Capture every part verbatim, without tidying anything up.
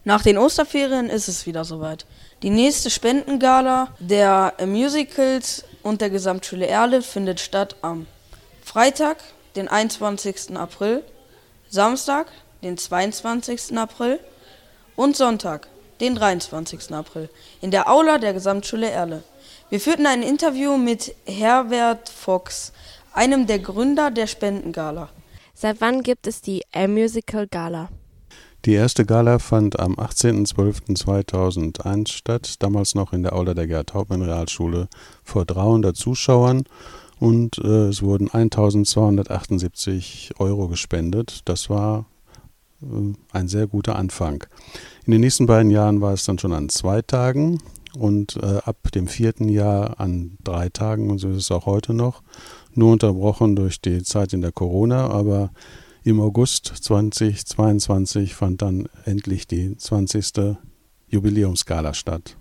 Nach den Osterferien ist es wieder soweit. Die nächste Spendengala der Musicals und der Gesamtschule Erle findet statt am Freitag, den einundzwanzigsten April, Samstag, den zweiundzwanzigsten April und Sonntag, den dreiundzwanzigsten April, in der Aula der Gesamtschule Erle. Wir führten ein Interview mit Herbert Fox, einem der Gründer der Spendengala. Seit wann gibt es die A-Musical Gala? Die erste Gala fand am achtzehnten zwölften zweitausendeins statt, damals noch in der Aula der Gerhard-Hauptmann-Realschule vor dreihundert Zuschauern und äh, es wurden eintausendzweihundertachtundsiebzig Euro gespendet. Das war äh, ein sehr guter Anfang. In den nächsten beiden Jahren war es dann schon an zwei Tagen und äh, ab dem vierten Jahr an drei Tagen und so ist es auch heute noch, nur unterbrochen durch die Zeit in der Corona, aber im August zweitausendzweiundzwanzig fand dann endlich die zwanzigste Jubiläumsgala statt.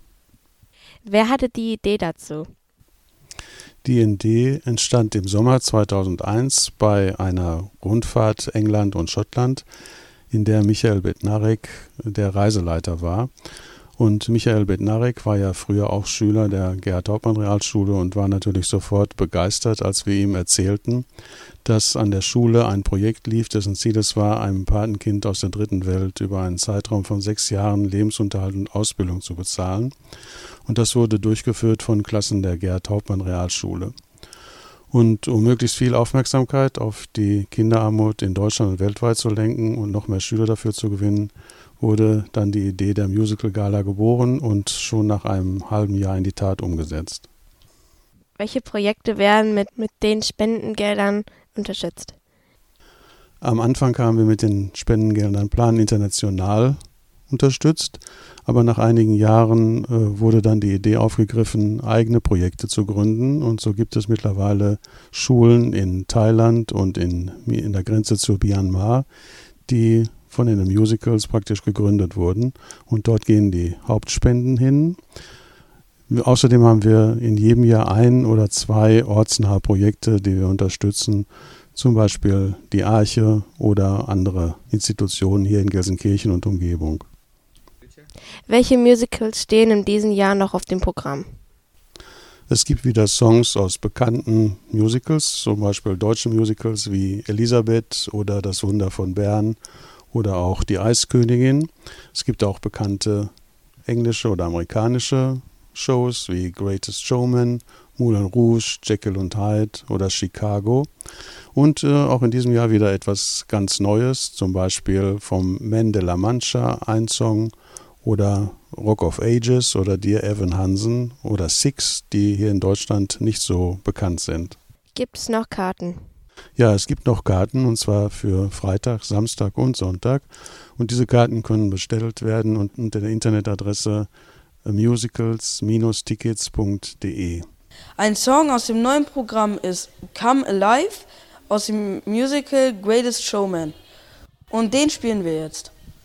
Wer hatte die Idee dazu? Die Idee entstand im Sommer zweitausendeins bei einer Rundfahrt England und Schottland, in der Michael Bednarek der Reiseleiter war. Und Michael Bednarek war ja früher auch Schüler der Gerhard-Hauptmann-Realschule und war natürlich sofort begeistert, als wir ihm erzählten, dass an der Schule ein Projekt lief, dessen Ziel es war, einem Patenkind aus der dritten Welt über einen Zeitraum von sechs Jahren Lebensunterhalt und Ausbildung zu bezahlen. Und das wurde durchgeführt von Klassen der Gerhard-Hauptmann-Realschule. Und um möglichst viel Aufmerksamkeit auf die Kinderarmut in Deutschland und weltweit zu lenken und noch mehr Schüler dafür zu gewinnen, wurde dann die Idee der Musical Gala geboren und schon nach einem halben Jahr in die Tat umgesetzt. Welche Projekte werden mit, mit den Spendengeldern unterstützt? Am Anfang haben wir mit den Spendengeldern Plan International unterstützt, aber nach einigen Jahren äh, wurde dann die Idee aufgegriffen, eigene Projekte zu gründen und so gibt es mittlerweile Schulen in Thailand und in, in der Grenze zu Myanmar, die von den Musicals praktisch gegründet wurden und dort gehen die Hauptspenden hin. Außerdem haben wir in jedem Jahr ein oder zwei ortsnahe Projekte, die wir unterstützen, zum Beispiel die Arche oder andere Institutionen hier in Gelsenkirchen und Umgebung. Welche Musicals stehen in diesem Jahr noch auf dem Programm? Es gibt wieder Songs aus bekannten Musicals, zum Beispiel deutsche Musicals wie Elisabeth oder Das Wunder von Bern oder auch Die Eiskönigin. Es gibt auch bekannte englische oder amerikanische Shows wie Greatest Showman, Moulin Rouge, Jekyll und Hyde oder Chicago. Und äh, auch in diesem Jahr wieder etwas ganz Neues, zum Beispiel vom Man de la Mancha ein Song oder Rock of Ages oder Dear Evan Hansen oder Six, die hier in Deutschland nicht so bekannt sind. Gibt es noch Karten? Ja, es gibt noch Karten und zwar für Freitag, Samstag und Sonntag. Und diese Karten können bestellt werden unter der Internetadresse musicals Bindestrich tickets Punkt de. Ein Song aus dem neuen Programm ist Come Alive aus dem Musical Greatest Showman. Und den spielen wir jetzt.